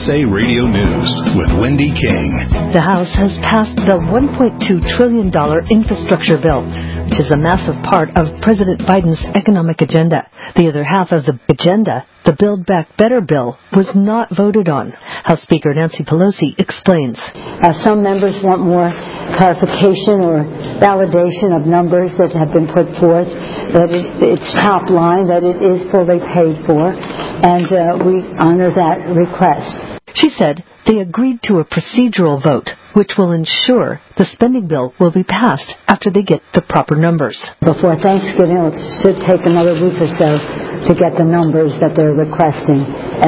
USA Radio News with Wendy King. The House has passed the $1.2 trillion infrastructure bill, which is a massive part of President Biden's economic agenda. The other half of the agenda, the Build Back Better bill, was not voted on. House Speaker Nancy Pelosi explains. Some members want more clarification or validation of numbers that have been put forth, that it's top line, that it is fully paid for, and we honor that request. She said they agreed to a procedural vote, which will ensure the spending bill will be passed after they get the proper numbers. Before Thanksgiving, it should take another week or so to get the numbers that they're requesting,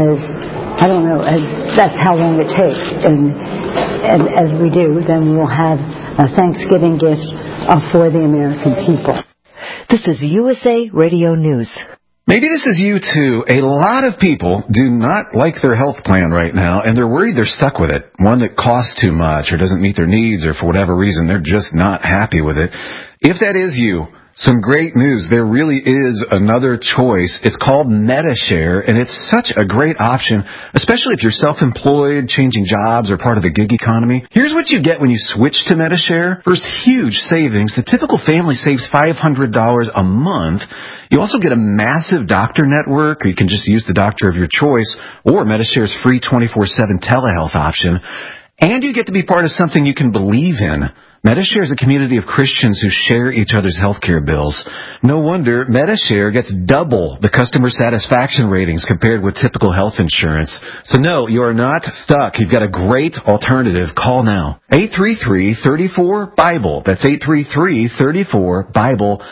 that's how long it takes. And as we do, then we'll have a Thanksgiving gift for the American people. This is USA Radio News. Maybe this is you too. A lot of people do not like their health plan right now, and they're worried they're stuck with it. One that costs too much or doesn't meet their needs, or for whatever reason, they're just not happy with it. If that is you, some great news. There really is another choice. It's called Medi-Share, and it's such a great option, especially if you're self-employed, changing jobs, or part of the gig economy. Here's what you get when you switch to Medi-Share. First, huge savings. The typical family saves $500 a month. You also get a massive doctor network, or you can just use the doctor of your choice, or Medi-Share's free 24/7 telehealth option. And you get to be part of something you can believe in. Medi-Share is a community of Christians who share each other's healthcare bills. No wonder Medi-Share gets double the customer satisfaction ratings compared with typical health insurance. So no, you are not stuck. You've got a great alternative. Call now. 833-34-BIBLE. That's 833-34-BIBLE.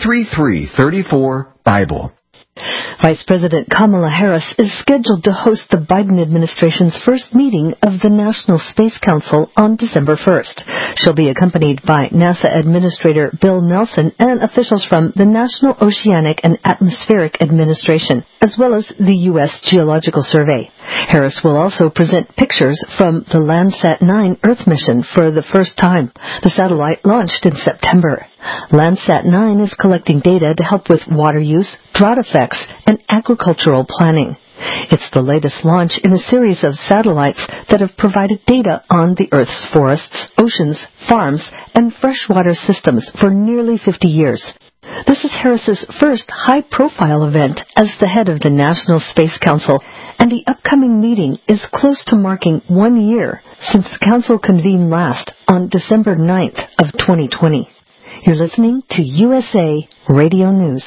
833-34-BIBLE. Vice President Kamala Harris is scheduled to host the Biden administration's first meeting of the National Space Council on December 1st. She'll be accompanied by NASA Administrator Bill Nelson and officials from the National Oceanic and Atmospheric Administration, as well as the U.S. Geological Survey. Harris will also present pictures from the Landsat 9 Earth mission for the first time. The satellite launched in September. Landsat 9 is collecting data to help with water use, drought effects, and agricultural planning. It's the latest launch in a series of satellites that have provided data on the Earth's forests, oceans, farms, and freshwater systems for nearly 50 years. This is Harris's first high-profile event as the head of the National Space Council, and the upcoming meeting is close to marking 1 year since the council convened last on December 9th of 2020. You're listening to USA Radio News.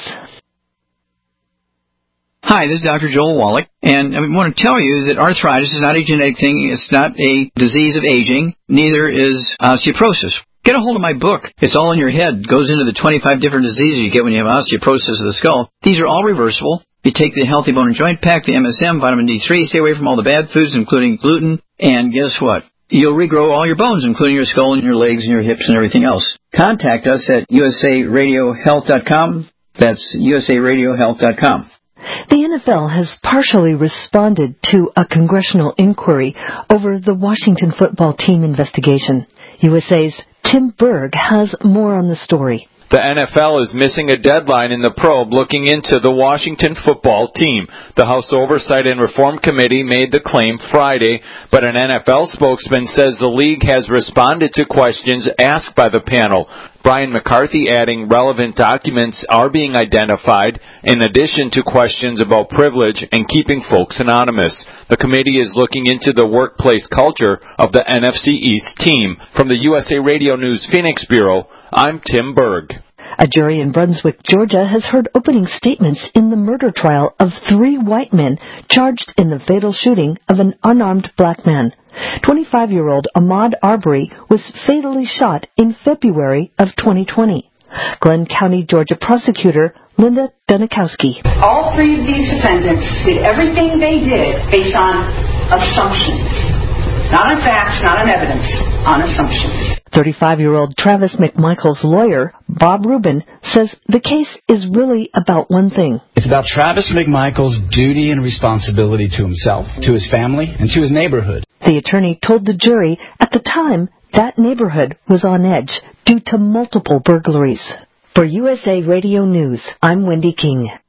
Hi, this is Dr. Joel Wallach, and I want to tell you that arthritis is not a genetic thing. It's not a disease of aging. Neither is osteoporosis. Get a hold of my book. It's all in your head. It goes into the 25 different diseases you get when you have osteoporosis of the skull. These are all reversible. You take the Healthy Bone and Joint Pack, the MSM, vitamin D3, stay away from all the bad foods, including gluten, and guess what? You'll regrow all your bones, including your skull and your legs and your hips and everything else. Contact us at usaradiohealth.com. That's usaradiohealth.com. The NFL has partially responded to a congressional inquiry over the Washington football team investigation. USA's Tim Berg has more on the story. The NFL is missing a deadline in the probe looking into the Washington football team. The House Oversight and Reform Committee made the claim Friday, but an NFL spokesman says the league has responded to questions asked by the panel. Brian McCarthy adding relevant documents are being identified, in addition to questions about privilege and keeping folks anonymous. The committee is looking into the workplace culture of the NFC East team. From the USA Radio News Phoenix Bureau, I'm Tim Berg. A jury in Brunswick, Georgia, has heard opening statements in the murder trial of 3 white men charged in the fatal shooting of an unarmed black man. 25-year-old Ahmaud Arbery was fatally shot in February of 2020. Glenn County, Georgia prosecutor Linda Dunikowski. All 3 of these defendants did everything they did based on assumptions. Not on facts, not on evidence, on assumptions. 35-year-old Travis McMichael's lawyer, Bob Rubin, says the case is really about one thing. It's about Travis McMichael's duty and responsibility to himself, to his family, and to his neighborhood. The attorney told the jury at the time that neighborhood was on edge due to multiple burglaries. For USA Radio News, I'm Wendy King.